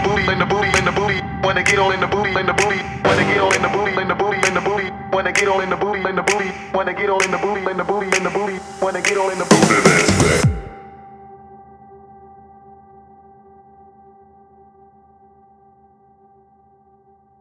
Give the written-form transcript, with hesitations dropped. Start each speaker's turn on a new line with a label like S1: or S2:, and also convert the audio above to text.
S1: booty, in the booty, in the booty. Wanna get all in the booty, in the booty. Wanna get all in the booty, in the booty, in the booty. Wanna get all in the booty, in the booty. Wanna get all in the booty, in the booty, in the booty. Wanna get all in the booty.